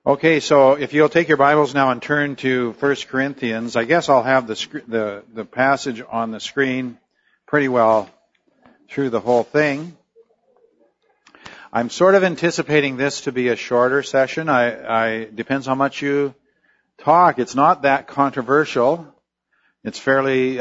Okay, so if you'll take your Bibles now and turn to 1 Corinthians, I guess I'll have the passage on the screen pretty well through the whole thing. I'm sort of anticipating this to be a shorter session. I depends how much you talk. It's not that controversial. It's fairly,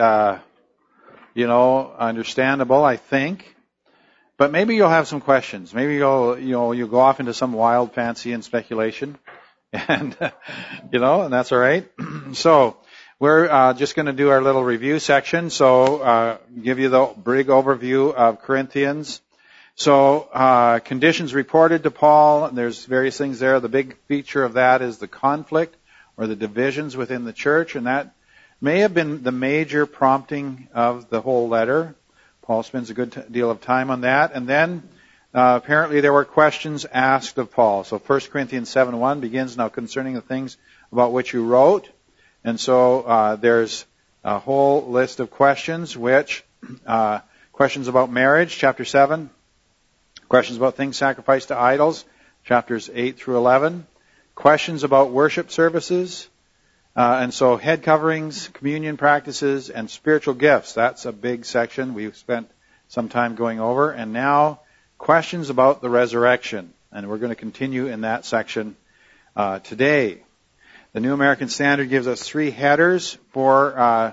understandable, I think. But maybe you'll have some questions. Maybe you'll go off into some wild fancy and speculation. And, and that's all right. So we're just going to do our little review section. So give you the big overview of Corinthians. So conditions reported to Paul. There's various things there. The big feature of that is the conflict or the divisions within the church. And that may have been the major prompting of the whole letter. Paul spends a good deal of time on that. And then apparently there were questions asked of Paul. So 1 Corinthians 7:1 begins now concerning the things about which you wrote. And so there's a whole list of questions, which questions about marriage, chapter 7. Questions about things sacrificed to idols, chapters 8 through 11. Questions about worship services. And so head coverings, communion practices, and spiritual gifts. That's a big section we've spent some time going over. And now questions about the resurrection. And we're going to continue in that section today. The New American Standard gives us 3 headers for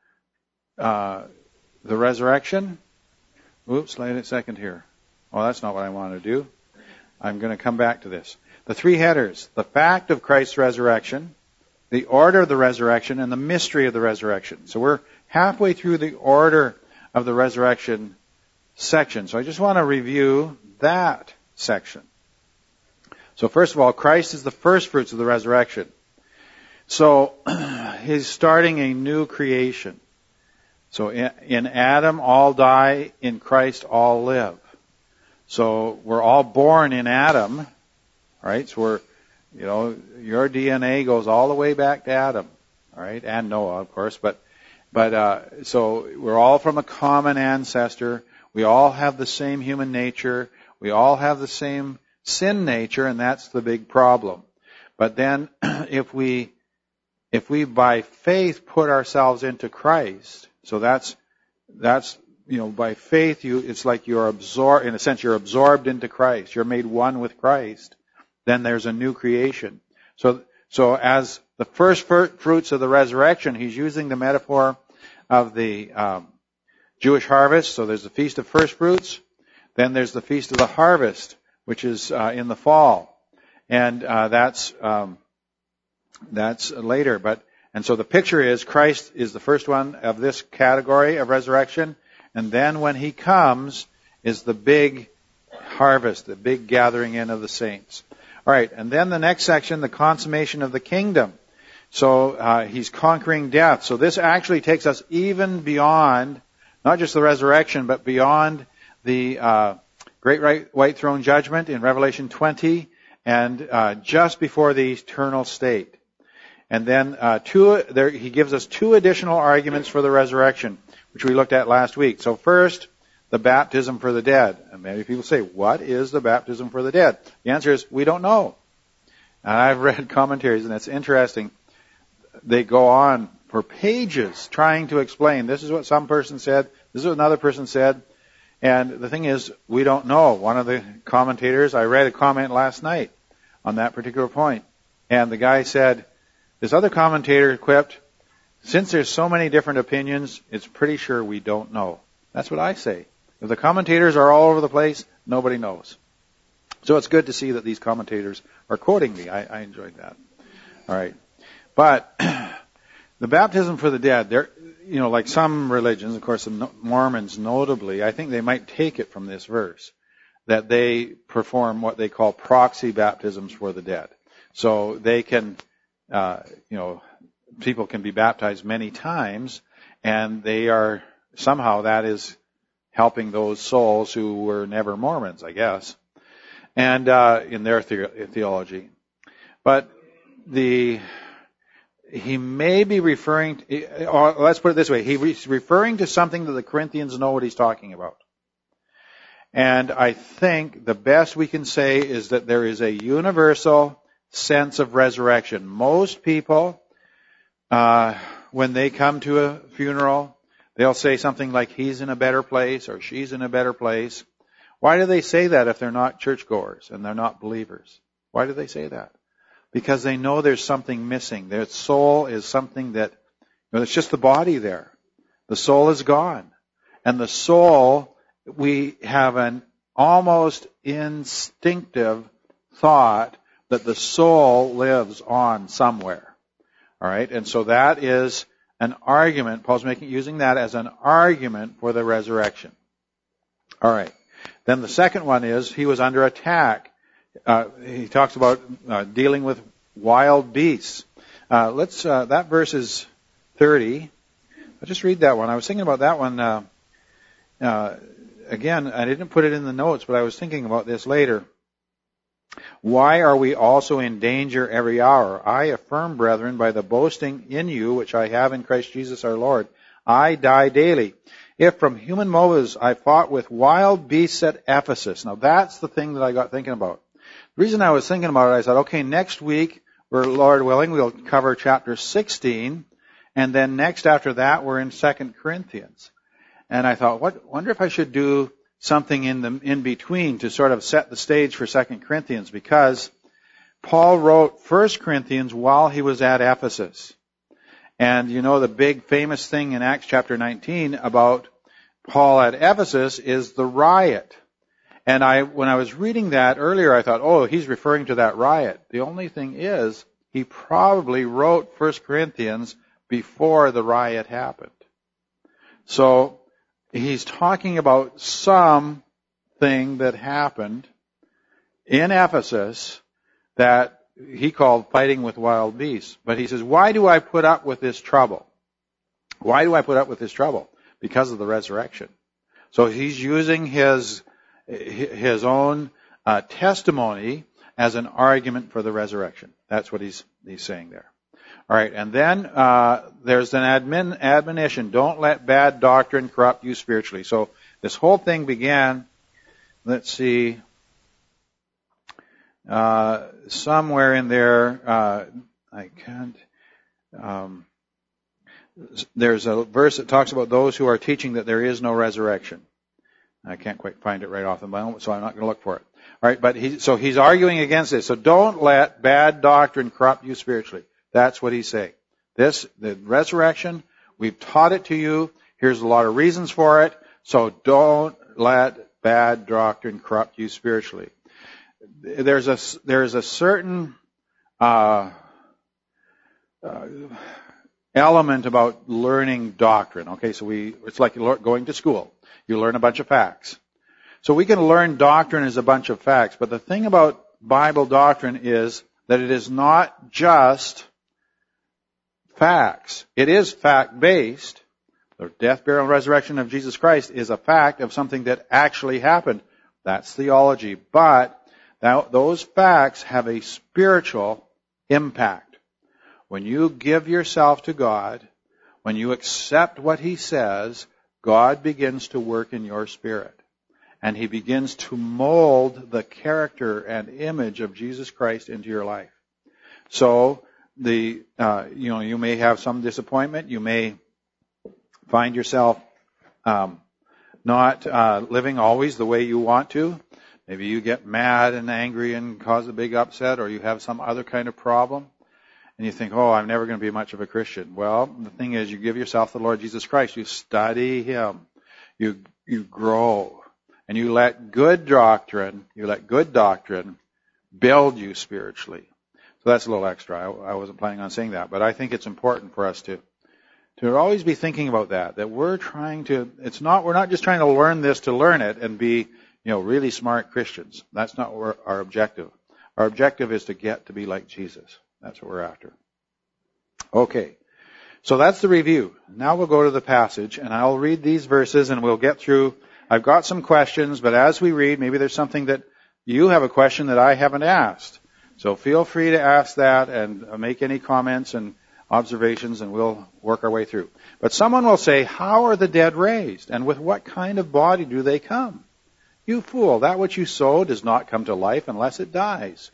the resurrection. Oops, wait a second here. Oh, that's not what I want to do. I'm going to come back to this. The 3 headers: the fact of Christ's resurrection, the order of the resurrection, and the mystery of the resurrection. So we're halfway through the order of the resurrection section. So I just want to review that section. So first of all, Christ is the first fruits of the resurrection. So he's starting a new creation. So in Adam all die, in Christ all live. So we're all born in Adam, right? So we're, your DNA goes all the way back to Adam, all right, and Noah, of course. But so we're all from a common ancestor. We all have the same human nature. We all have the same sin nature, and that's the big problem. But then, if we by faith put ourselves into Christ, so that's by faith it's like you're absorbed, in a sense, you're absorbed into Christ. You're made one with Christ. Then there's a new creation. So as the first fruits of the resurrection, he's using the metaphor of the Jewish harvest. So there's the Feast of First Fruits. Then there's the Feast of the Harvest, which is in the fall. And that's later. And so the picture is Christ is the first one of this category of resurrection. And then when he comes is the big harvest, the big gathering in of the saints. All right, and then the next section, the consummation of the kingdom. So he's conquering death. So this actually takes us even beyond, not just the resurrection, but beyond the great white throne judgment in Revelation 20, and just before the eternal state. And then he gives us 2 additional arguments for the resurrection, which we looked at last week. So first, the baptism for the dead. And many people say, what is the baptism for the dead? The answer is, we don't know. And I've read commentaries, and it's interesting. They go on for pages trying to explain, this is what some person said, this is what another person said. And the thing is, we don't know. One of the commentators, I read a comment last night on that particular point. And the guy said, this other commentator quipped, since there's so many different opinions, it's pretty sure we don't know. That's what I say. If the commentators are all over the place, nobody knows. So it's good to see that these commentators are quoting me. I enjoyed that. All right. But the baptism for the dead, like some religions, of course, the Mormons notably, I think they might take it from this verse, that they perform what they call proxy baptisms for the dead. So they can, people can be baptized many times, and somehow that is helping those souls who were never Mormons, I guess, and in their theology. But he may be referring, or let's put it this way, he's referring to something that the Corinthians know what he's talking about. And I think the best we can say is that there is a universal sense of resurrection. Most people, when they come to a funeral, they'll say something like, he's in a better place or she's in a better place. Why do they say that if they're not churchgoers and they're not believers? Why do they say that? Because they know there's something missing. Their soul is something that, it's just the body there. The soul is gone. And the soul, we have an almost instinctive thought that the soul lives on somewhere. All right? And so that is an argument. Paul's using that as an argument for the resurrection. All right. Then the second one is he was under attack. He talks about dealing with wild beasts. That verse is 30. I'll just read that one. I was thinking about that one. Again, I didn't put it in the notes, but I was thinking about this later. Why are we also in danger every hour? I affirm, brethren, by the boasting in you, which I have in Christ Jesus our Lord, I die daily. If from human motives I fought with wild beasts at Ephesus. Now that's the thing that I got thinking about. The reason I was thinking about it, I thought, okay, next week, Lord willing, we'll cover chapter 16, and then next after that, we're in 2 Corinthians. And I thought, wonder if I should do something in between to sort of set the stage for 2 Corinthians, because Paul wrote 1 Corinthians while he was at Ephesus. And you know the big famous thing in Acts chapter 19 about Paul at Ephesus is the riot. And when I was reading that earlier, I thought, oh, he's referring to that riot. The only thing is, he probably wrote 1 Corinthians before the riot happened. So he's talking about something that happened in Ephesus that he called fighting with wild beasts. But he says, why do I put up with this trouble? Why do I put up with this trouble? Because of the resurrection. So he's using his own testimony as an argument for the resurrection. That's what he's saying there. All right, and then there's an admonition. Don't let bad doctrine corrupt you spiritually. So this whole thing began, let's see, somewhere in there, there's a verse that talks about those who are teaching that there is no resurrection. I can't quite find it right off the moment, so I'm not going to look for it. All right, but he's arguing against this. So don't let bad doctrine corrupt you spiritually. That's what he's saying. The resurrection, we've taught it to you. Here's a lot of reasons for it. So don't let bad doctrine corrupt you spiritually. There's a certain element about learning doctrine. Okay, so it's like going to school. You learn a bunch of facts. So we can learn doctrine as a bunch of facts, but the thing about Bible doctrine is that it is not just facts. It is fact-based. The death, burial, and resurrection of Jesus Christ is a fact of something that actually happened. That's theology. But those facts have a spiritual impact. When you give yourself to God, when you accept what He says, God begins to work in your spirit. And He begins to mold the character and image of Jesus Christ into your life. So, you may have some disappointment. You may find yourself not living always the way you want to. Maybe you get mad and angry and cause a big upset, or you have some other kind of problem. And you think, oh, I'm never going to be much of a Christian. Well, the thing is, you give yourself to the Lord Jesus Christ. You study Him. You grow. And you let good doctrine build you spiritually. So that's a little extra. I wasn't planning on saying that, but I think it's important for us to always be thinking about that we're not just trying to learn this to learn it and be, really smart Christians. That's not our objective. Our objective is to get to be like Jesus. That's what we're after. Okay. So that's the review. Now we'll go to the passage, and I'll read these verses and we'll get through. I've got some questions, but as we read, maybe there's something that you have a question that I haven't asked. So feel free to ask that and make any comments and observations, and we'll work our way through. But someone will say, how are the dead raised? And with what kind of body do they come? You fool, that which you sow does not come to life unless it dies.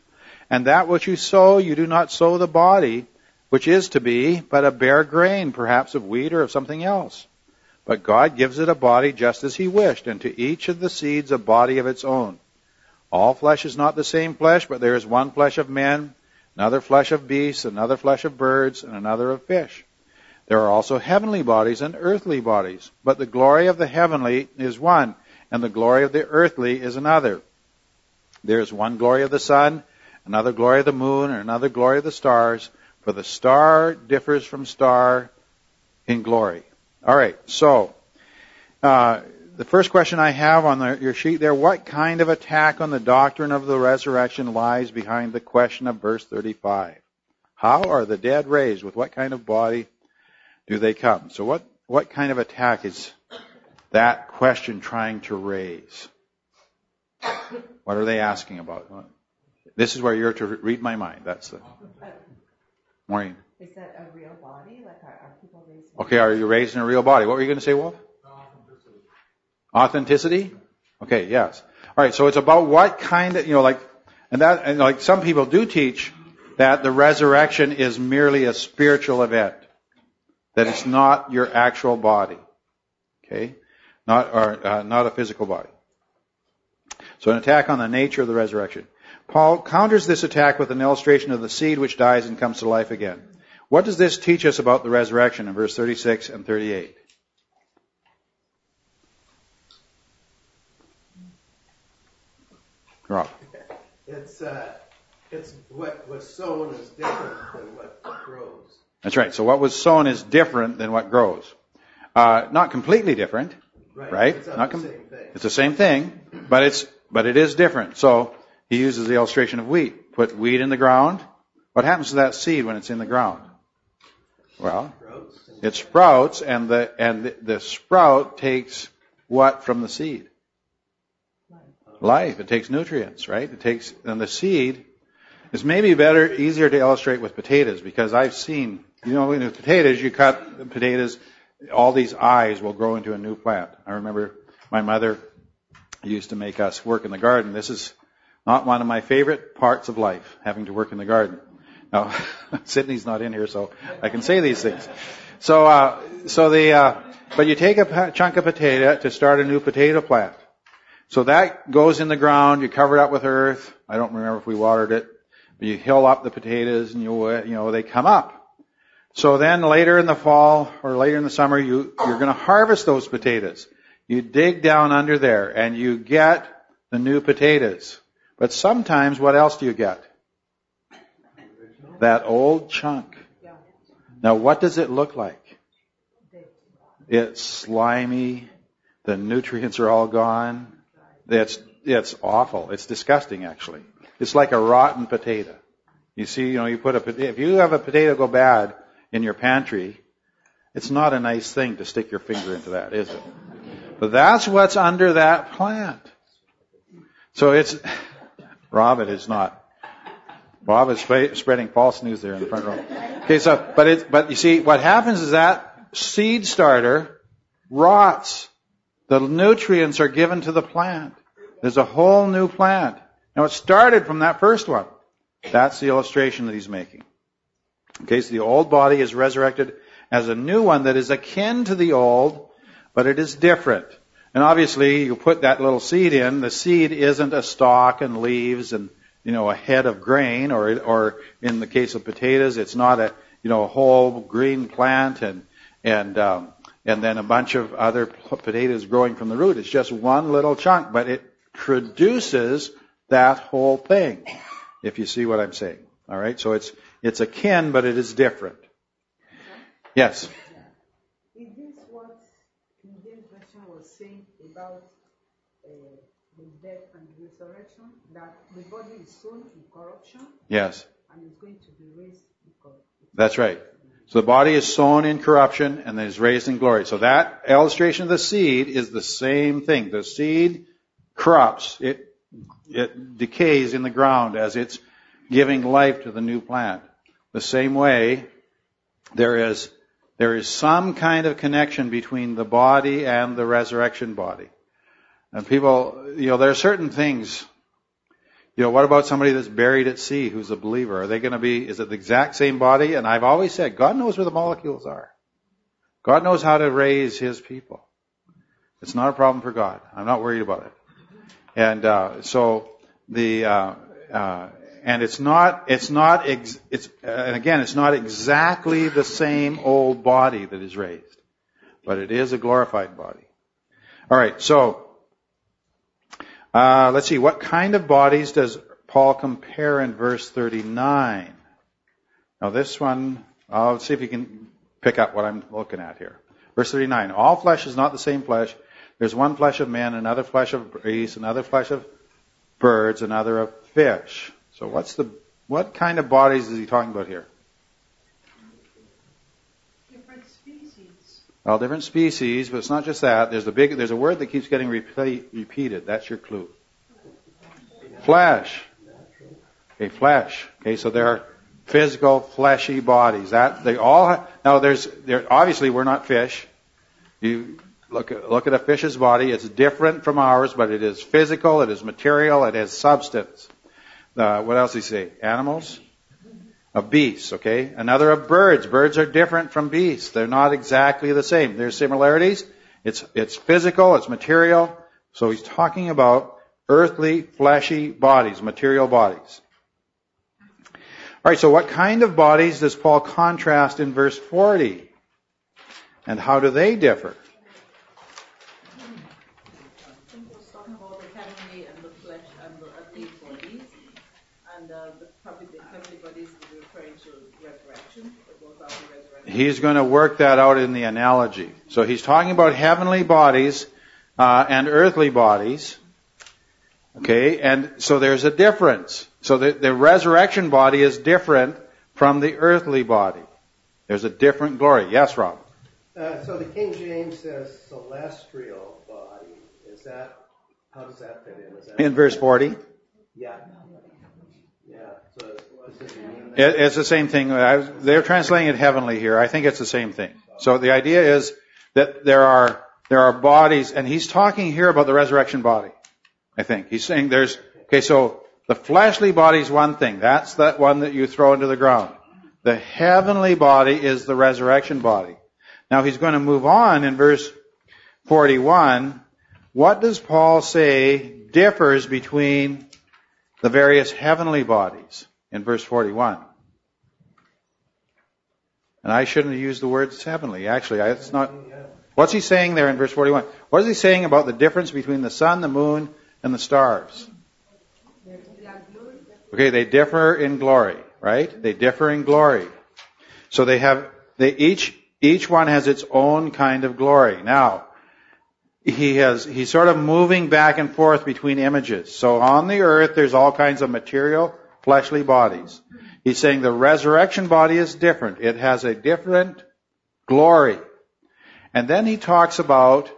And that which you sow, you do not sow the body, which is to be, but a bare grain, perhaps of wheat or of something else. But God gives it a body just as He wished, and to each of the seeds a body of its own. All flesh is not the same flesh, but there is one flesh of men, another flesh of beasts, another flesh of birds, and another of fish. There are also heavenly bodies and earthly bodies, but the glory of the heavenly is one, and the glory of the earthly is another. There is one glory of the sun, another glory of the moon, and another glory of the stars, for the star differs from star in glory. All right, so the first question I have on your sheet there, what kind of attack on the doctrine of the resurrection lies behind the question of verse 35? How are the dead raised? With what kind of body do they come? So what kind of attack is that question trying to raise? What are they asking about? This is where you're to read my mind. That's the... Maureen. Is that a real body? Like, are people raised? Okay, are you raised in a real body? What were you going to say, Wolf? Authenticity? Okay, yes. All right, so it's about what kind of, like some people do teach that the resurrection is merely a spiritual event, that it's not your actual body, okay, not a physical body. So an attack on the nature of the resurrection. Paul counters this attack with an illustration of the seed which dies and comes to life again. What does this teach us about the resurrection in verse 36 and 38? Rob. It's what was sown is different than what grows. That's right. So what was sown is different than what grows. Not completely different, right? It's not the same thing. It's the same thing, but it is different. So he uses the illustration of wheat. Put wheat in the ground. What happens to that seed when it's in the ground? Well, it sprouts, and the sprout takes what from the seed? Life. It takes nutrients, right? And the seed is maybe easier to illustrate with potatoes, because I've seen, with potatoes, you cut the potatoes, all these eyes will grow into a new plant. I remember my mother used to make us work in the garden. This is not one of my favorite parts of life, having to work in the garden. Now, Sydney's not in here, so I can say these things. But you take a chunk of potato to start a new potato plant. So that goes in the ground, you cover it up with earth. I don't remember if we watered it, but you hill up the potatoes and they come up. So then later in the fall or later in the summer, you're going to harvest those potatoes. You dig down under there and you get the new potatoes. But sometimes what else do you get? That old chunk. Now what does it look like? It's slimy. The nutrients are all gone. It's awful. It's disgusting, actually. It's like a rotten potato. You see, if you have a potato go bad in your pantry, it's not a nice thing to stick your finger into that, is it? But that's what's under that plant. So Rob, it is not. Bob is spreading false news there in the front row. Okay, but you see, what happens is that seed starter rots. The nutrients are given to the plant. There's a whole new plant. Now it started from that first one. That's the illustration that he's making. Okay, so the old body is resurrected as a new one that is akin to the old, but it is different. And obviously, you put that little seed in. The seed isn't a stalk and leaves and a head of grain, or in the case of potatoes, it's not a whole green plant and then a bunch of other potatoes growing from the root. It's just one little chunk, but it produces that whole thing, if you see what I'm saying. All right, so it's akin, but it is different. Yes. Is this what King James Version was saying about the death and resurrection? That the body is sown in corruption? Yes. And it's going to be raised in corruption. That's right. So the body is sown in corruption and then is raised in glory. So that illustration of the seed is the same thing. The seed corrupts. It decays in the ground as it's giving life to the new plant. The same way, there is some kind of connection between the body and the resurrection body. And people, there are certain things. What about somebody that's buried at sea who's a believer? Are they going to be, is it the exact same body? And I've always said, God knows where the molecules are. God knows how to raise His people. It's not a problem for God. I'm not worried about it. And and it's not exactly the same old body that is raised, but it is a glorified body. All right, so let's see, what kind of bodies does Paul compare in verse 39? Now this one, I'll see if you can pick up what I'm looking at here. Verse 39, all flesh is not the same flesh. There's one flesh of men, another flesh of beasts, another flesh of birds, another of fish. So what kind of bodies is he talking about here? Different species. Well, different species, but it's not just that. There's a word that keeps getting repeated. That's your clue. Flesh. Okay, flesh. Okay, so there are physical, fleshy bodies. Obviously we're not fish. You look at a fish's body. It's different from ours, but it is physical, it is material, it has substance. What else does he say? Animals? Of beasts, okay? Another of birds. Birds are different from beasts. They're not exactly the same. There's similarities. It's physical, it's material. So he's talking about earthly, fleshy bodies, material bodies. All right, so what kind of bodies does Paul contrast in verse 40? And how do they differ? Talking about the heavenly and the flesh and the earthly bodies, and probably the heavenly bodies is referring to resurrection. He's going to work that out in the analogy. So he's talking about heavenly bodies and earthly bodies. Okay, and so there's a difference. So the resurrection body is different from the earthly body. There's a different glory. Yes, Rob? So the King James says celestial body. How does that fit in? In verse 40? Yeah. So it's the same thing. They're translating it heavenly here. I think it's the same thing. So the idea is that there are bodies, and he's talking here about the resurrection body. I think he's saying so the fleshly body is one thing. That's that one that you throw into the ground. The heavenly body is the resurrection body. Now he's going to move on in verse 41. What does Paul say differs between the various heavenly bodies in verse 41? And I shouldn't have used the words heavenly. Actually, it's not. What's he saying there in verse 41? What is he saying about the difference between the sun, the moon, and the stars? Okay, they differ in glory, right? They differ in glory. So each one has its own kind of glory. Now, he's sort of moving back and forth between images. So on the earth, there's all kinds of material, fleshly bodies. He's saying the resurrection body is different. It has a different glory. And then he talks about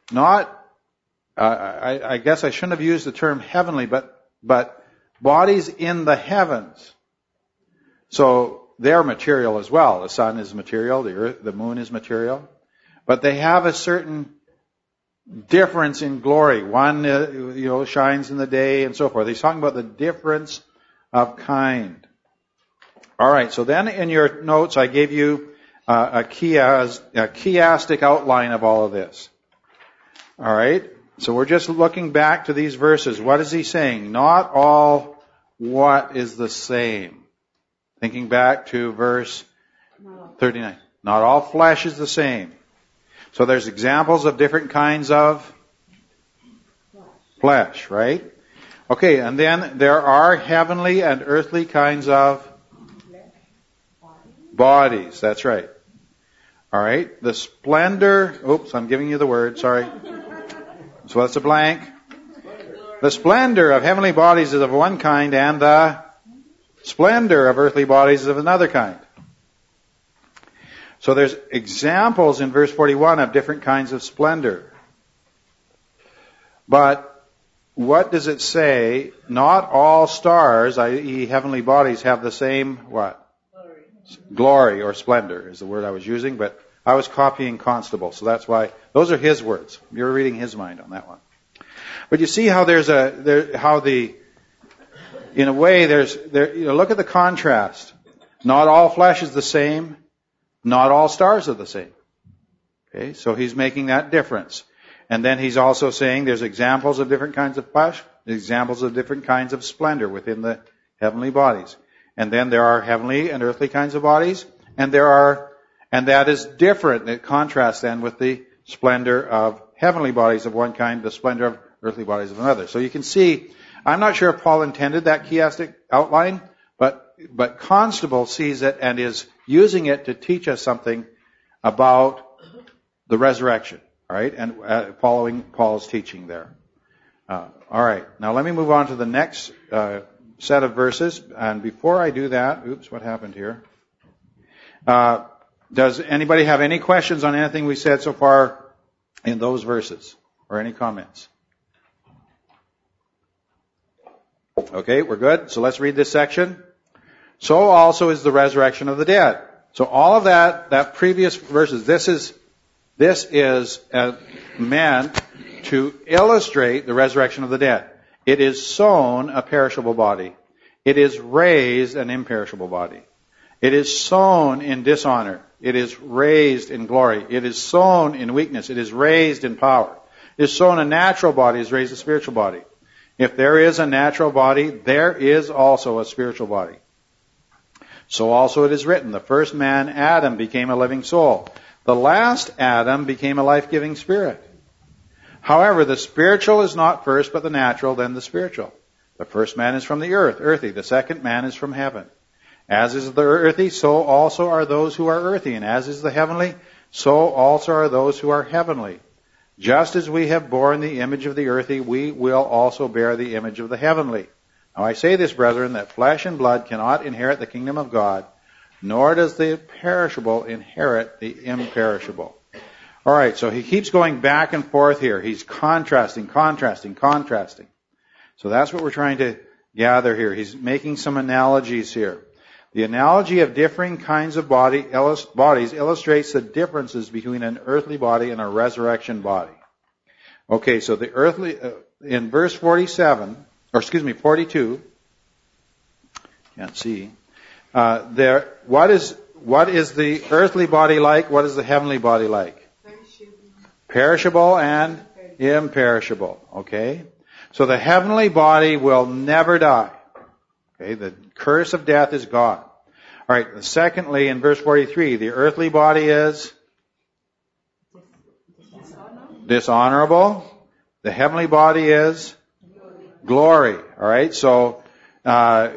I guess I shouldn't have used the term heavenly, but bodies in the heavens. So they're material as well. The sun is material, the moon is material. But they have a certain difference in glory. One, shines in the day and so forth. He's talking about the difference of kind. All right, so then in your notes I gave you a chiastic outline of all of this. All right, so we're just looking back to these verses. What is he saying? Not all what is the same. Thinking back to verse 39. Not all flesh is the same. So there's examples of different kinds of flesh, right? Okay, and then there are heavenly and earthly kinds of bodies. That's right. All right. The splendor. Oops, I'm giving you the word. Sorry. So that's a blank. The splendor of heavenly bodies is of one kind, and the splendor of earthly bodies is of another kind. So there's examples in verse 41 of different kinds of splendor. But what does it say? Not all stars, i.e. heavenly bodies, have the same what? Glory or splendor is the word I was using, but I was copying Constable, so that's why those are his words. You're reading his mind on that one. But you see how how the in a way, look at the contrast. Not all flesh is the same. Not all stars are the same. Okay, so he's making that difference. And then he's also saying there's examples of different kinds of flesh, examples of different kinds of splendor within the heavenly bodies. And then there are heavenly and earthly kinds of bodies, and that is different. It contrasts then with the splendor of heavenly bodies of one kind, the splendor of earthly bodies of another. So you can see, I'm not sure if Paul intended that chiastic outline, but Constable sees it and is using it to teach us something about the resurrection, all right, and following Paul's teaching there. All right, now let me move on to the next set of verses, and before I do that, what happened here? Does anybody have any questions on anything we said so far in those verses, or any comments? Okay, we're good. So let's read this section. So also is the resurrection of the dead. So all of that previous verses, this is meant to illustrate the resurrection of the dead. It is sown a perishable body. It is raised an imperishable body. It is sown in dishonor. It is raised in glory. It is sown in weakness. It is raised in power. It is sown a natural body. It is raised a spiritual body. If there is a natural body, there is also a spiritual body. So also it is written, the first man, Adam, became a living soul. The last Adam became a life-giving spirit. However, the spiritual is not first, but the natural, then the spiritual. The first man is from the earth, earthy. The second man is from heaven. As is the earthy, so also are those who are earthy. And as is the heavenly, so also are those who are heavenly. Just as we have borne the image of the earthy, we will also bear the image of the heavenly. Now I say this, brethren, that flesh and blood cannot inherit the kingdom of God, nor does the perishable inherit the imperishable. All right, so he keeps going back and forth here. He's contrasting. So that's what we're trying to gather here. He's making some analogies here. The analogy of differing kinds of bodies illustrates the differences between an earthly body and a resurrection body. Okay, so the earthly, in verse 42, can't see, what is the earthly body like? What is the heavenly body like? Perishable and imperishable. Okay? So the heavenly body will never die. Okay? The curse of death is gone. All right. Secondly, in verse 43, the earthly body is dishonorable. The heavenly body is glory. All right. So, I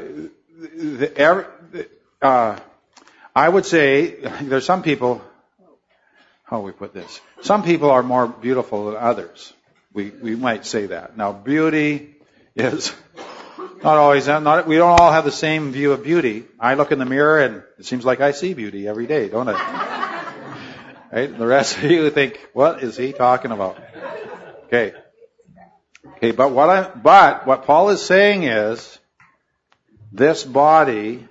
would say there's some people, how we put this? Some people are more beautiful than others. We might say that. Now, beauty is not always, we don't all have the same view of beauty. I look in the mirror and it seems like I see beauty every day, don't I? Right? The rest of you think, what is he talking about? Okay. But what Paul is saying is, this body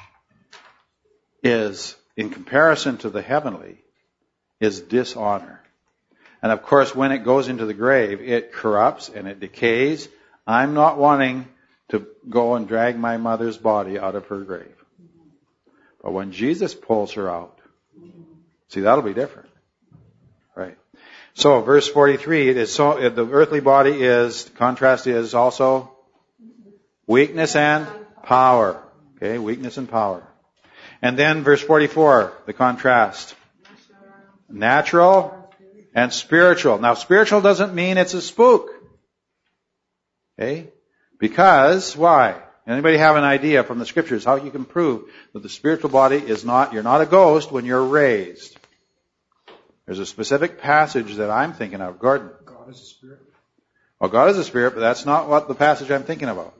is, in comparison to the heavenly, is dishonor. And of course, when it goes into the grave, it corrupts and it decays. I'm not wanting to go and drag my mother's body out of her grave. But when Jesus pulls her out, see, that'll be different. Right. So, verse 43, it is so, the earthly body is, contrast is also weakness and power. Okay, weakness and power. And then verse 44, the contrast. Natural and spiritual. Now, spiritual doesn't mean it's a spook. Okay? Because, why? Anybody have an idea from the scriptures how you can prove that the spiritual body is not, you're not a ghost when you're raised? There's a specific passage that I'm thinking of. Gordon. God is a spirit. Well, God is a spirit, but that's not what the passage I'm thinking about.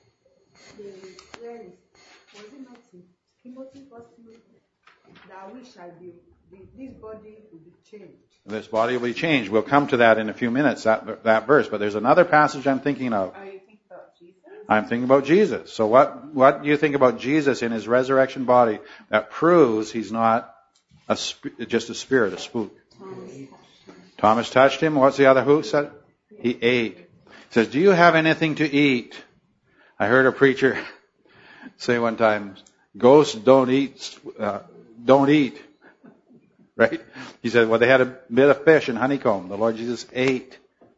This body will be changed. This body will be changed. We'll come to that in a few minutes, that verse. But there's another passage I'm thinking of. Are you thinking about Jesus? I'm thinking about Jesus. So what do you think about Jesus in his resurrection body that proves he's not just a spirit, a spook? Thomas touched him. What's the other who said? He ate. He says, do you have anything to eat? I heard a preacher say one time, ghosts don't eat, right? He said, well, they had a bit of fish and honeycomb. The Lord Jesus ate.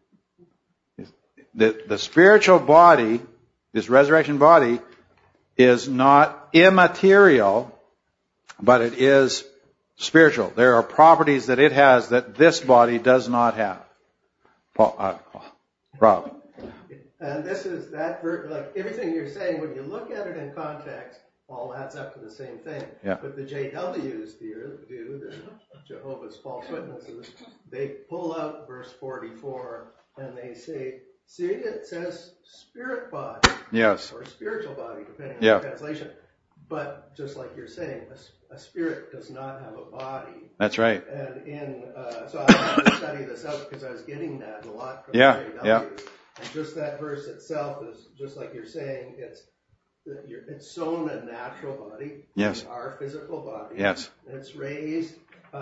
The spiritual body, this resurrection body, is not immaterial, but it is spiritual. There are properties that it has that this body does not have. Rob. And this is that, like everything you're saying, when you look at it in context, all adds up to the same thing. Yeah. But the JWs do, the Jehovah's False Witnesses, they pull out verse 44 and they say, see, it says spirit body. Yes. Or spiritual body, depending on Yeah. the translation. But just like you're saying, a spirit does not have a body. That's right. And so I had to study this out because I was getting that a lot from Yeah, JWs. yeah. And just that verse itself is just like you're saying, it's sown a natural body. Yes. Our physical body. Yes. And it's raised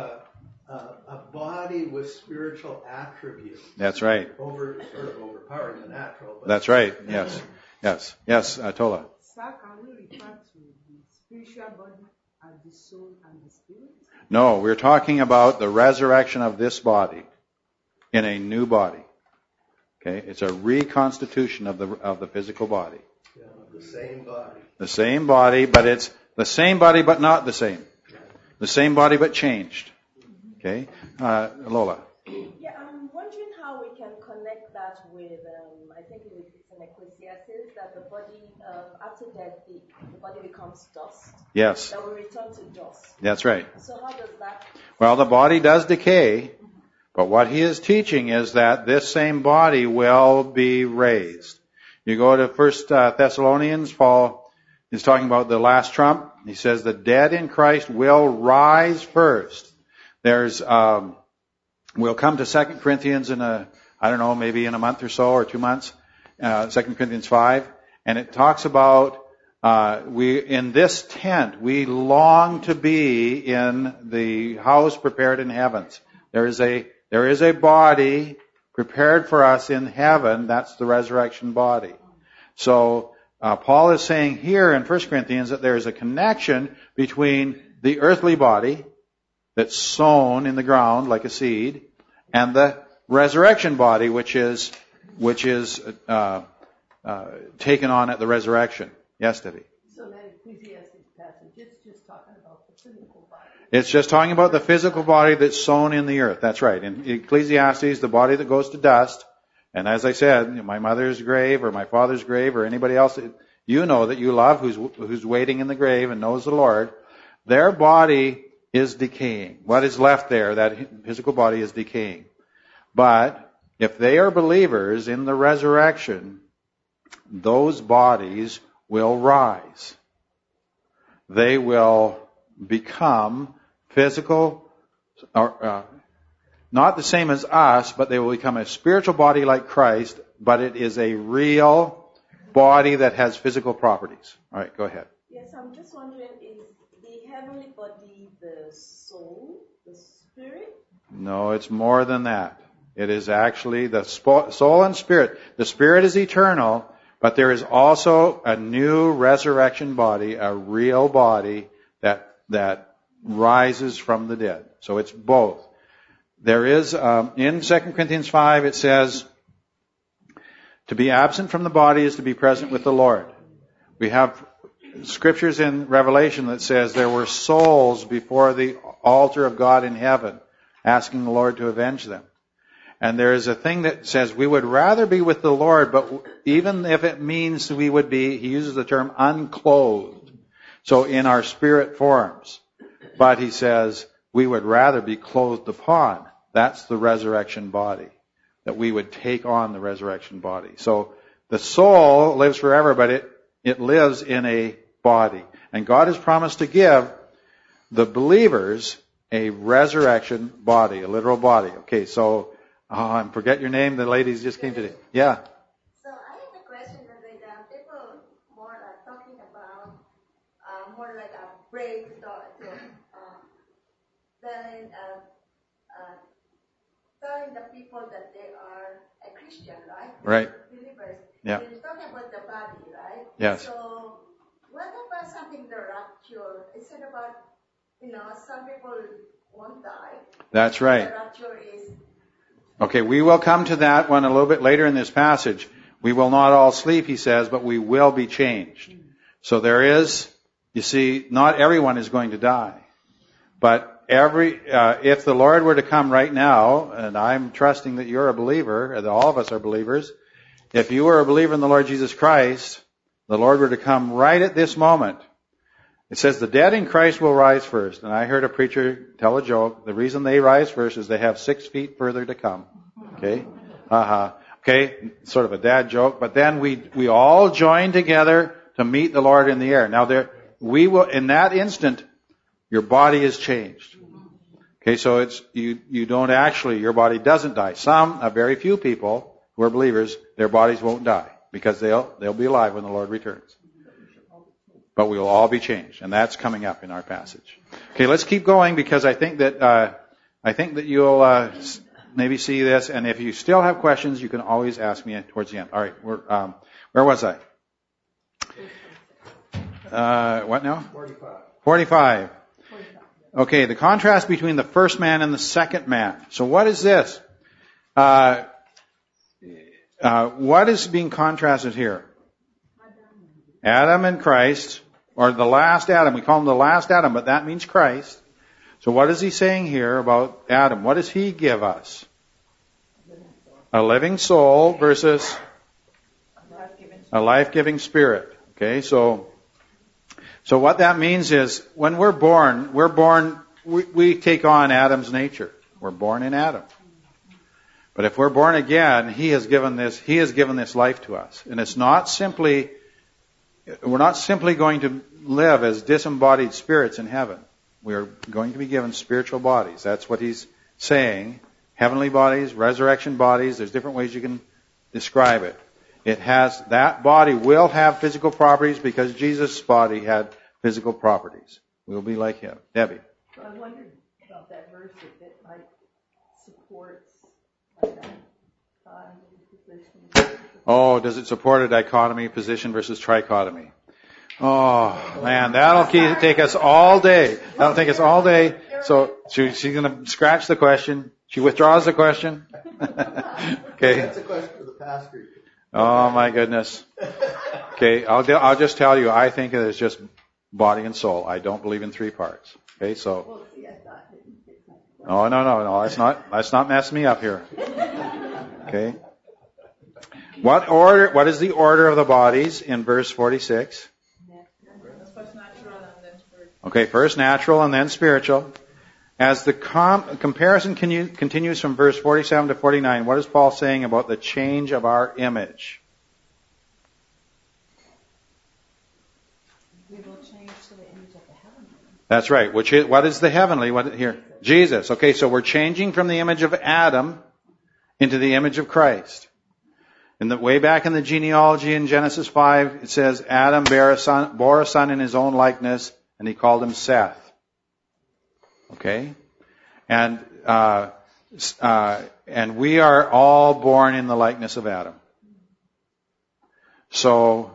a body with spiritual attributes. That's right. Sort of overpowering the natural. But That's right. Yes. Yes. Yes, Tola. Sir, can we refer to the spiritual body as the soul and the spirit? No, we're talking about the resurrection of this body in a new body. Okay? It's a reconstitution of the physical body. yeah, the same body. The same body, but it's the same body but not the same. The same body but changed. Okay? Lola. Yeah, I'm wondering how we can connect that with, I think it's in Ecclesiastes, that the body, after death, the body becomes dust. Yes. That will return to dust. That's right. So how does that... Well, the body does decay, but what he is teaching is that this same body will be raised. You go to 1 Thessalonians, Paul is talking about the last trump. He says the dead in Christ will rise first. There's, we'll come to 2 Corinthians maybe in a month or so or 2 months, 2 Corinthians 5, and it talks about in this tent, we long to be in the house prepared in heavens. There is a body prepared for us in heaven. That's the resurrection body. So, Paul is saying here in 1 Corinthians that there is a connection between the earthly body that's sown in the ground like a seed and the resurrection body which is taken on at the resurrection. Yes, Debbie? So that Ecclesiastes passage, it's just talking about the physical body. It's just talking about the physical body that's sown in the earth. That's right. In Ecclesiastes, the body that goes to dust. And as I said, my mother's grave or my father's grave or anybody else that you know that you love who's waiting in the grave and knows the Lord, their body is decaying. What is left there, that physical body is decaying. But if they are believers in the resurrection, those bodies will rise. They will become physical, not the same as us, but they will become a spiritual body like Christ, but it is a real body that has physical properties. All right, go ahead. Yes, I'm just wondering, is the heavenly body the soul, the spirit? No, it's more than that. It is actually the soul and spirit. The spirit is eternal, but there is also a new resurrection body, a real body that rises from the dead. So it's both. There is, in 2 Corinthians 5, it says, to be absent from the body is to be present with the Lord. We have scriptures in Revelation that says there were souls before the altar of God in heaven, asking the Lord to avenge them. And there is a thing that says we would rather be with the Lord, but even if it means we would be, he uses the term unclothed, so in our spirit forms. But he says we would rather be clothed upon. That's the resurrection body, that we would take on the resurrection body. So the soul lives forever, but it lives in a body. And God has promised to give the believers a resurrection body, a literal body. Okay, so I forget your name. The ladies just came today. Yeah. So I have a question that people more are talking about more like a brave thought to telling the people that they are a Christian, right? Right. Believers. Yeah. They're talking about the body, right? Yes. So, what about something the rapture? Is it about, some people won't die? That's right. The rapture is... Okay, we will come to that one a little bit later in this passage. We will not all sleep, he says, but we will be changed. So there is, you see, not everyone is going to die. But if the Lord were to come right now, and I'm trusting that you're a believer, that all of us are believers, if you were a believer in the Lord Jesus Christ, the Lord were to come right at this moment. It says the dead in Christ will rise first. And I heard a preacher tell a joke. The reason they rise first is they have 6 feet further to come. Okay? Okay? Sort of a dad joke. But then we all join together to meet the Lord in the air. Now we will, in that instant, your body is changed. Okay, so it's, you don't actually, your body doesn't die. A very few people who are believers, their bodies won't die because they'll be alive when the Lord returns. But we will all be changed, and that's coming up in our passage. Okay, let's keep going because I think that you'll maybe see this, and if you still have questions, you can always ask me towards the end. All right, where was I? What now? 45. Okay, the contrast between the first man and the second man. So what is this? What is being contrasted here? Adam and Christ, or the last Adam. We call him the last Adam, but that means Christ. So what is he saying here about Adam? What does he give us? A living soul versus a life-giving spirit. Okay, so what that means is when we're born, we take on Adam's nature. We're born in Adam. But if we're born again, he has given this life to us. And we're not simply going to live as disembodied spirits in heaven. We are going to be given spiritual bodies. That's what he's saying. Heavenly bodies, resurrection bodies, there's different ways you can describe it. That body will have physical properties because Jesus' body had physical properties. We'll be like him. Debbie. So I wondered about that verse, if it supports position. Oh, does it support a dichotomy, position versus trichotomy? Oh, man, that'll take us all day. That'll take us all day. So she's going to scratch the question. She withdraws the question. Okay. That's a question for the pastor. Oh, my goodness. Okay, I'll just tell you, I think it is just body and soul. I don't believe in 3 parts. Okay, so. Oh, no. Let's not mess me up here. Okay. What is the order of the bodies in verse 46? First natural and then spiritual. Okay, first natural and then spiritual. As the comparison continues from verse 47 to 49, what is Paul saying about the change of our image? We will change to the image of the heavenly. That's right. What is the heavenly? What here? Jesus. Okay, so we're changing from the image of Adam into the image of Christ. Way back in the genealogy in Genesis 5, it says Adam bore a son in his own likeness, and he called him Seth. Okay? And we are all born in the likeness of Adam. So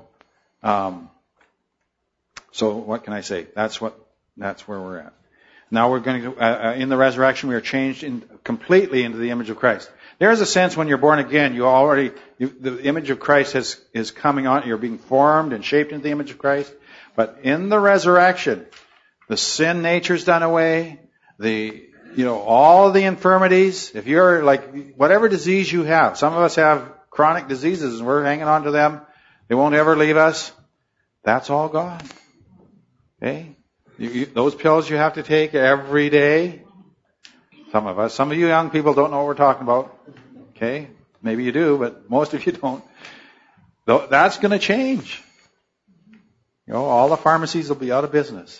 what can I say? That's where we're at. Now we're going to, in the resurrection, we are changed completely into the image of Christ. There is a sense when you're born again, the image of Christ is coming on, you're being formed and shaped into the image of Christ. But in the resurrection, the sin nature's done away, all of the infirmities, if you're like, whatever disease you have, some of us have chronic diseases and we're hanging on to them, they won't ever leave us, that's all gone. Okay? Those pills you have to take every day, some of you young people don't know what we're talking about. Okay? Maybe you do, but most of you don't. That's going to change. All the pharmacies will be out of business.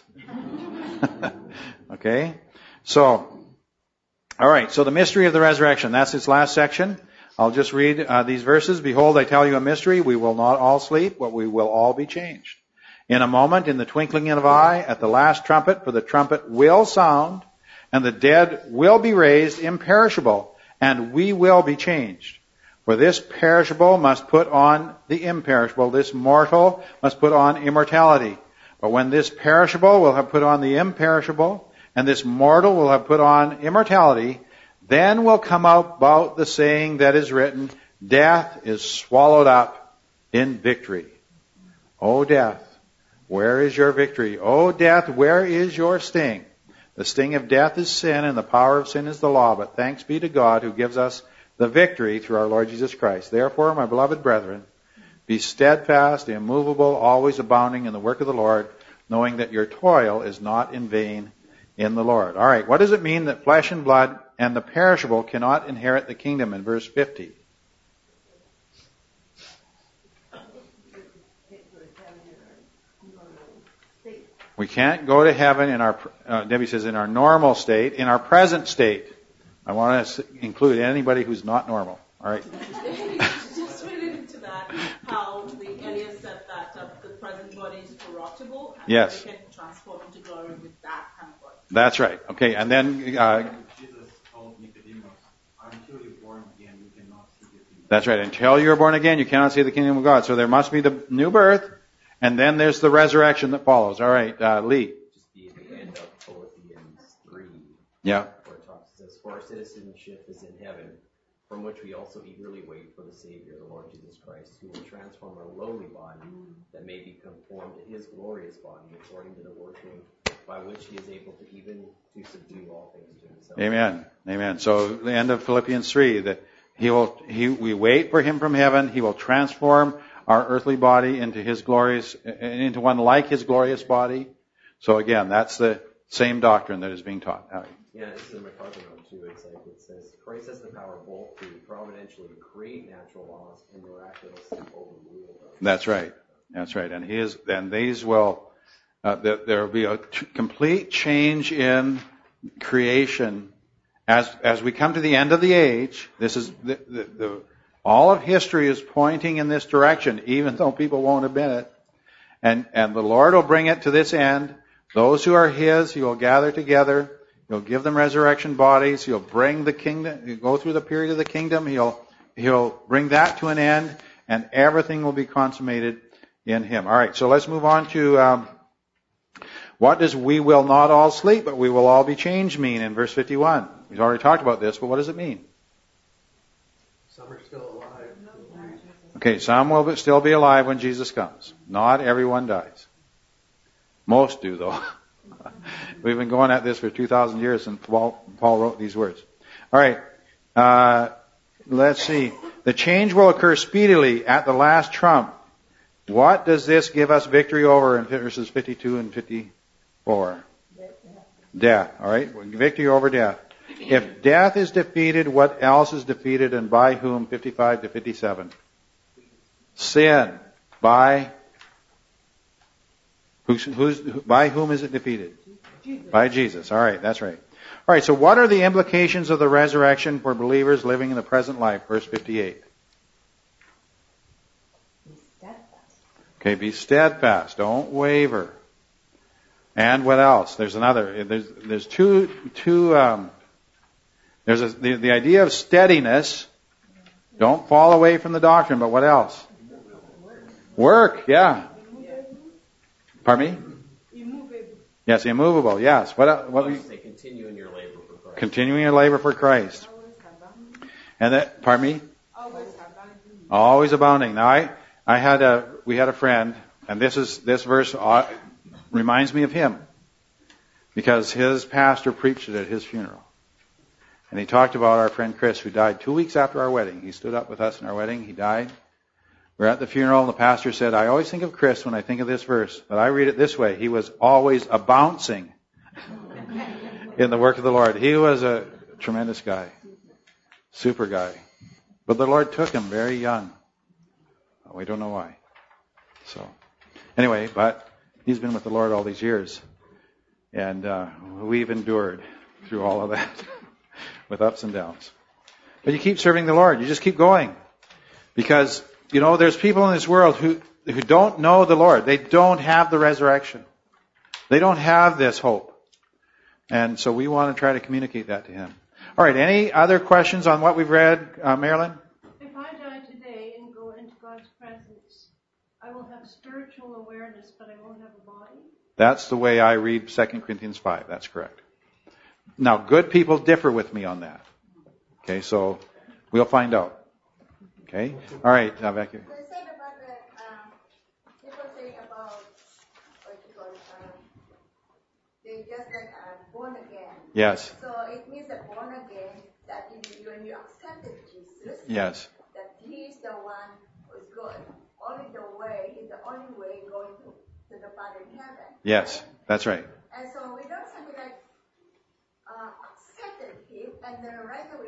Okay? So, all right. So the mystery of the resurrection. That's its last section. I'll just read these verses. Behold, I tell you a mystery. We will not all sleep, but we will all be changed. In a moment, in the twinkling of an eye, at the last trumpet, for the trumpet will sound, and the dead will be raised imperishable, and we will be changed. For this perishable must put on the imperishable. This mortal must put on immortality. But when this perishable will have put on the imperishable, and this mortal will have put on immortality, then will come about the saying that is written, death is swallowed up in victory. O death, where is your victory? O death, where is your sting? The sting of death is sin, and the power of sin is the law. But thanks be to God who gives us the victory through our Lord Jesus Christ. Therefore, my beloved brethren, be steadfast, immovable, always abounding in the work of the Lord, knowing that your toil is not in vain in the Lord. All right, what does it mean that flesh and blood and the perishable cannot inherit the kingdom in verse 50? We can't go to heaven in our, Debbie says, in our normal state, in our present state. I want to include anybody who's not normal. All right. Just related to that, how the Elias said that the present body is corruptible, and yes, they can transform into glory with that kind of body. That's right. Okay, and then Jesus told Nicodemus, until you're born again, you cannot see the kingdom. That's right. Until you're born again, you cannot see the kingdom of God. So there must be the new birth, and then there's the resurrection that follows. All right, Lee. Just be at the end of Philippians 3. Yeah. Where it talks, it says, for our citizenship is in heaven, from which we also eagerly wait for the Savior, the Lord Jesus Christ, who will transform our lowly body that may be conformed to his glorious body, according to the working by which he is able to even to subdue all things to himself. Amen. Amen. So the end of Philippians 3, that we wait for him from heaven. He will transform our earthly body into his glorious, into one like his glorious body. So again, that's the same doctrine that is being taught. Yeah, it's in MacArthur note too. It's like it says, Christ has the power both to providentially create natural laws and miraculously overrule them. That's right. That's right. And these will, there will be a complete change in creation as we come to the end of the age. This is all of history is pointing in this direction, even though people won't admit it. And the Lord will bring it to this end. Those who are his, he will gather together. He'll give them resurrection bodies. He'll bring the kingdom. He'll go through the period of the kingdom. He'll bring that to an end, and everything will be consummated in him. All right. So let's move on to what does "we will not all sleep, but we will all be changed" mean in verse 51? We've already talked about this, but what does it mean? Some are still alive. Okay, some will still be alive when Jesus comes. Not everyone dies. Most do, though. We've been going at this for 2,000 years since Paul wrote these words. All right. Let's see. The change will occur speedily at the last trump. What does this give us victory over in verses 52 and 54? Death. All right. Victory over death. If death is defeated, what else is defeated, and by whom? 55 to 57. Sin. By by whom is it defeated? Jesus. By Jesus. All right, that's right. All right, so what are the implications of the resurrection for believers living in the present life? Verse 58. Be steadfast. Okay, be steadfast. Don't waver. And what else? There's another. There's two. There's the idea of steadiness. Don't fall away from the doctrine. But what else? Work. Yeah. Pardon me? Immovable. Yes, immovable. Yes. What Say, continue in your labor for Christ. Continuing your labor for Christ. And that, pardon me? Always abounding. Now we had a friend, and this verse reminds me of him, because his pastor preached it at his funeral. And he talked about our friend Chris, who died 2 weeks after our wedding. He stood up with us in our wedding. He died. We're at the funeral, and the pastor said, I always think of Chris when I think of this verse, but I read it this way. He was always a-bouncing in the work of the Lord. He was a tremendous guy. Super guy. But the Lord took him very young. We don't know why. So, anyway, but he's been with the Lord all these years. And we've endured through all of that with ups and downs. But you keep serving the Lord. You just keep going. Because, there's people in this world who don't know the Lord. They don't have the resurrection. They don't have this hope. And so we want to try to communicate that to him. All right, any other questions on what we've read, Marilyn? If I have spiritual awareness, but I won't have a body? That's the way I read 2 Corinthians 5. That's correct. Now, good people differ with me on that. Okay, so we'll find out. Okay? All right, Becky. They said about the, people say about, what you call they just like born again. Yes. So it means that born again, that when you accepted Jesus, Yes. that He is the one who is good. Only the way, He's the only way going to the Father in heaven. Yes, that's right. And so we don't something like accepted Him, and then right away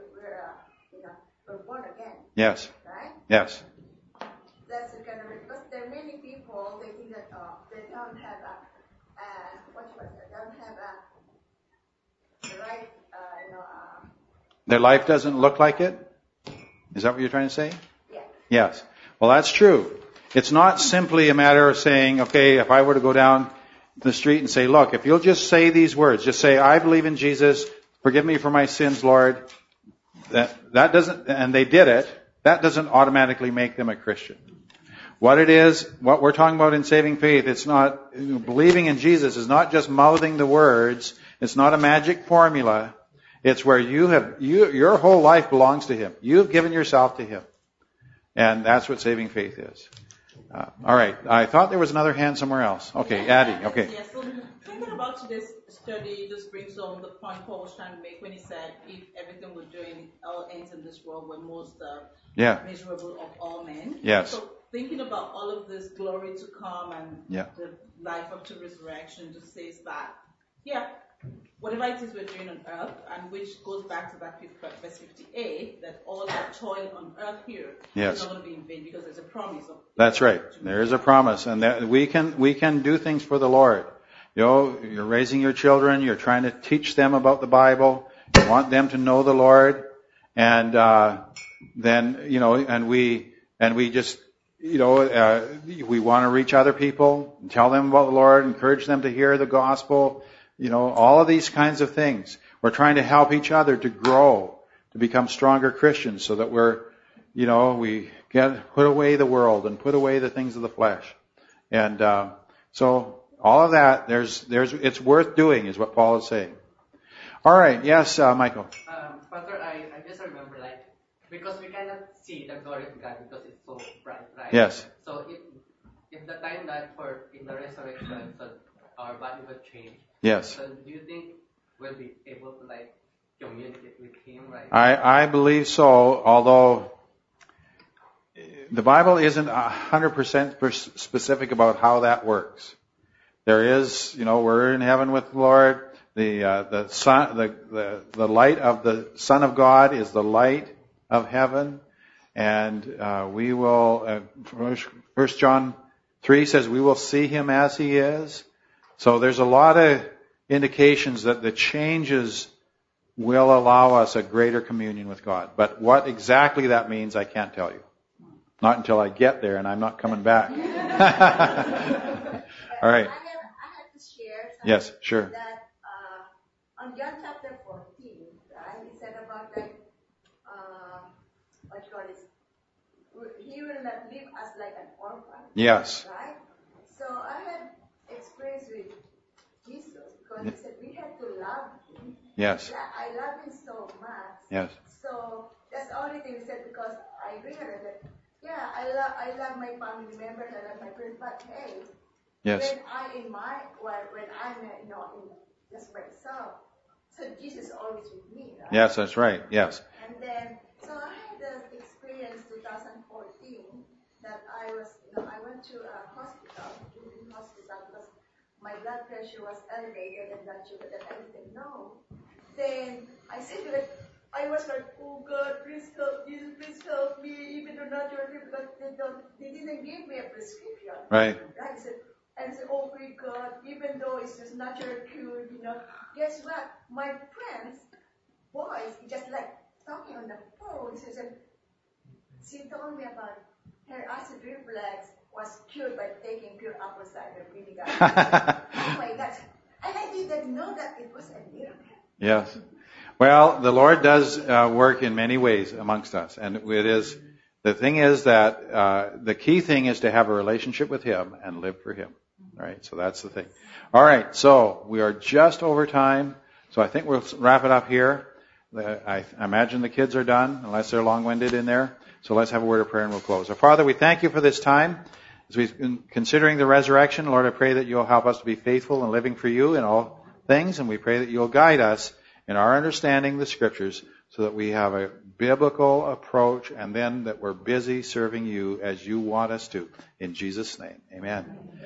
we're born again. Yes. Right? Yes. That's the kind of, because there are many people, they think that they don't have the right, Their life doesn't look like it? Is that what you're trying to say? Yeah. Yes. Well, that's true. It's not simply a matter of saying, okay, if I were to go down the street and say, look, if you'll just say these words, just say, I believe in Jesus, forgive me for my sins, Lord. That doesn't, and they did it, that doesn't automatically make them a Christian. What it is, what we're talking about in saving faith, it's not, believing in Jesus is not just mouthing the words, it's not a magic formula, it's where your whole life belongs to Him. You've given yourself to Him. And that's what saving faith is. All right. I thought there was another hand somewhere else. Okay, Addie. Okay. Yes, so thinking about today's study just brings home the point Paul was trying to make when he said, if everything we're doing all ends in this world, we're most miserable of all men. Yes. So thinking about all of this glory to come and the life up to resurrection just says that, whatever it is we're doing on earth, and which goes back to that verse 58, that all our toil on earth here is not going to be in vain because there's a promise. That's right. There is a promise, and that we can do things for the Lord. You know, you're raising your children, you're trying to teach them about the Bible, you want them to know the Lord, and then we just we want to reach other people and tell them about the Lord, encourage them to hear the gospel. All of these kinds of things. We're trying to help each other to grow, to become stronger Christians so that we put away the world and put away the things of the flesh. And so all of that, it's worth doing is what Paul is saying. All right. Yes, Michael. Father, I just remember, because we cannot see the glory of God because it's so bright, right? Yes. So if the time that in the resurrection, so our body will change. Yes. So do you think we'll be able to communicate with Him, right? I believe so, although the Bible isn't 100% specific about how that works. There is, we're in heaven with the Lord. The sun, the light of the Son of God is the light of heaven, and we will. 1 John 3 says we will see Him as He is. So there's a lot of indications that the changes will allow us a greater communion with God. But what exactly that means, I can't tell you. Not until I get there, and I'm not coming back. All right. I have to share something. Yes, sure. That on John chapter 14, right, it said about He will not leave us like an orphan. Yes. Right? So I had experience with Jesus because He said we had to love Him. Yes. I love Him so much. Yes. So that's the only thing He said because I realized that I love my family members, I love my friends, but hey, yes. when I'm just myself, so Jesus is always with me, right? Yes, that's right. Yes. And then so I had the experience 2014 that I went to a hospital because my blood pressure was elevated and that sugar that I didn't know. Then I said I was like, oh God, please help Jesus, please help me, even though not your people, because they didn't give me a prescription. Right. I said, oh my God, even though it's just natural cure, guess what? My friends, boys, just talking on the phone, she told me about her acid reflux was cured by taking pure apple cider vinegar. Oh my God. And I didn't know that it was a miracle. Yes. Well, the Lord does work in many ways amongst us, and it is The thing is that the key thing is to have a relationship with Him and live for Him. Right? So that's the thing. All right. So we are just over time. So I think we'll wrap it up here. I imagine the kids are done, unless they're long-winded in there. So let's have a word of prayer and we'll close. Our Father, we thank you for this time. As we've been considering the resurrection, Lord, I pray that you'll help us to be faithful and living for you in all things. And we pray that you'll guide us in our understanding the Scriptures so that we have a biblical approach and then that we're busy serving you as you want us to. In Jesus' name, amen.